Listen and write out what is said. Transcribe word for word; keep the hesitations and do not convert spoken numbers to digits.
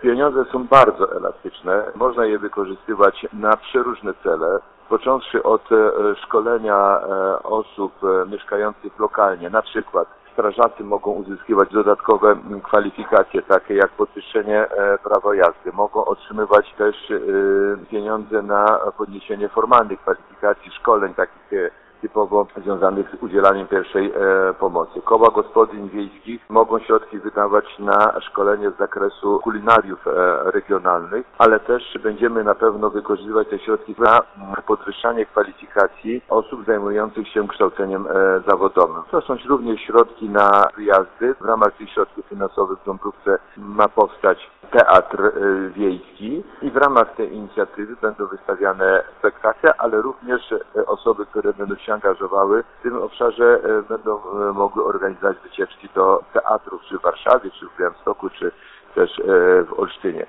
Pieniądze są bardzo elastyczne, można je wykorzystywać na przeróżne cele, począwszy od szkolenia osób mieszkających lokalnie, na przykład strażacy mogą uzyskiwać dodatkowe kwalifikacje, takie jak podwyższenie prawa jazdy. Mogą otrzymywać też pieniądze na podniesienie formalnych kwalifikacji, szkoleń takich typowo związanych z udzielaniem pierwszej e, pomocy. Koła gospodyń wiejskich mogą środki wydawać na szkolenie z zakresu kulinariów e, regionalnych, ale też będziemy na pewno wykorzystywać te środki na podwyższanie kwalifikacji osób zajmujących się kształceniem e, zawodowym. To są również środki na wyjazdy. W ramach tych środków finansowych w Dąbrówce ma powstać teatr e, wiejski i w ramach tej inicjatywy będą wystawiane spektakle, ale również e, osoby, które będą się angażowały w tym obszarze, będą mogły organizować wycieczki do teatrów, czy w Warszawie, czy w Białymstoku, czy też w Olsztynie.